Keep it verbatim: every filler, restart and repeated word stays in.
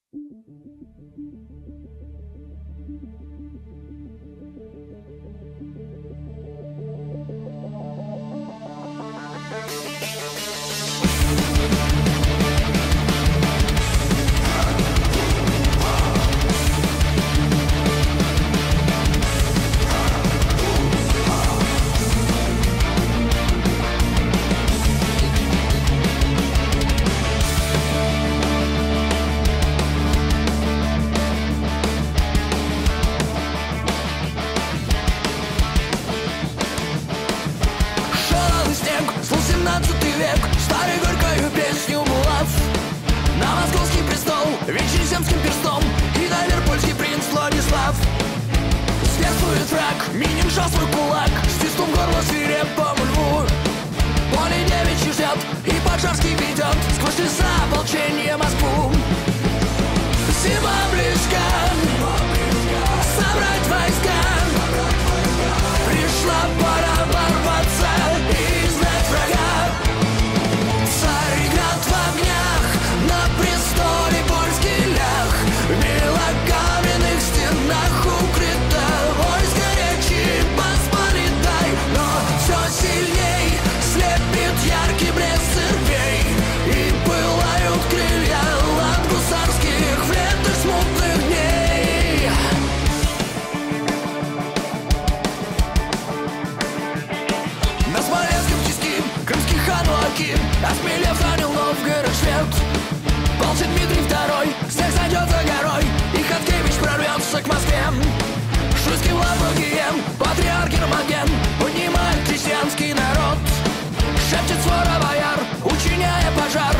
семнадцатый век, старый горькою песню булав. На московский престол, вечер земским перстом, и на Ливерпульский принц Владислав. Зверствует враг, миним жал свой кулак, стиснув горло свирепому льву. Поле девичий ждет, и Поджарский ведет сквозь леса ополчение Москву. Зима близка, собрать войска, пришла пора ворваться и изгнать врага. Царь играет в огнях, на престоле польский лях, в белокаменных стенах укрыто войско Речи Посполитой. Но все сильней слепит яркий блеск церквей, и пылают крылья лад гусарских в летах смутных дней. На Смоленском тиски крымский хан Лаким, осмелев, занял Новгород швед. Полчит Дмитрий Второй, всех зайдет за горой, и Хаткевич прорвется к Москве. Шуйским Лаврогием патриарх Гермоген поднимает крестьянский народ. Шепчет свора бояр, учиняя пожар,